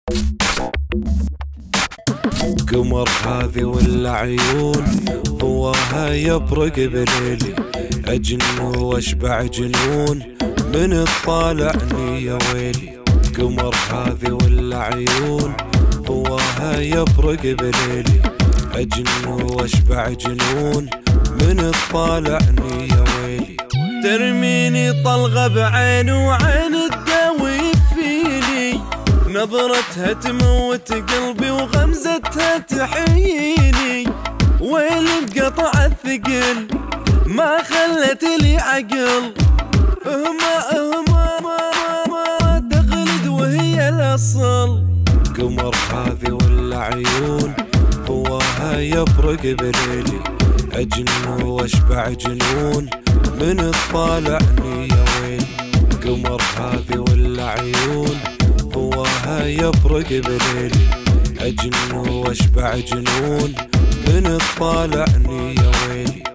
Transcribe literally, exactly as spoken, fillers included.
قمر هذي ولا عيون هواها يبرق بليلي، أجن واشبع جنون من تطالعني يا ويلي. قمر هذي ولا عيون هواها يبرق بليلي، أجن واشبع جنون من تطالعني يا ويلي. ترميني طلقة بعين وعين تداوي فيني، نظرتها تموت قلبي وغمزتها تحييني. ويل بقطع الثقل ما خلت لي عقل، اهما اهما ما تغلد وهي الاصل. قمر هذي ولا عيون هواها يبرق بليلي، أجن واشبع جنون من تطالعني يا ويلي. قمر هذي ولا عيون هواها يبرق بليلي، أجن واشبع جنون من تطالعني يا ويلي.